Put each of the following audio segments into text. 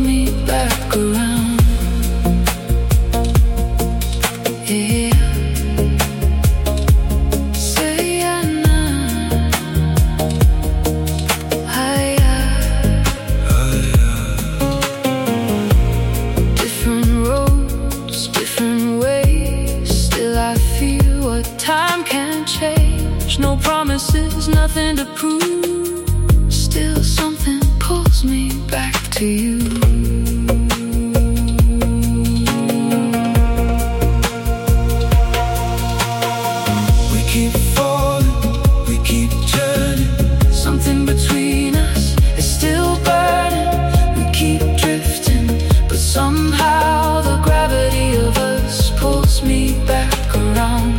me back around. Yeah. Say different roads, different ways. Still I feel what time can't change. No promises, nothing to prove. Still something pulls me back to you. We keep falling, we keep turning. Something between us is still burning. We keep drifting, but somehow the gravity of us pulls me back around.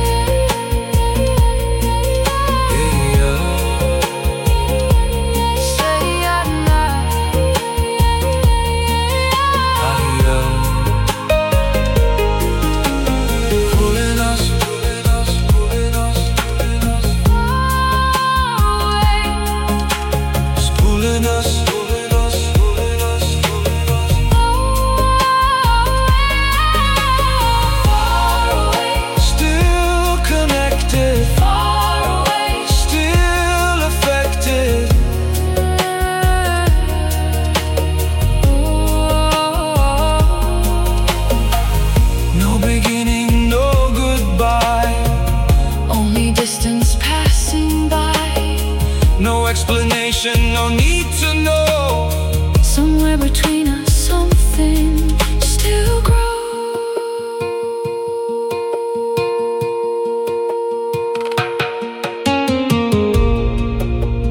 No explanation, no need to know. Somewhere between us, something still grows.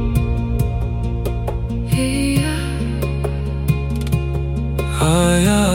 Yeah. Yeah.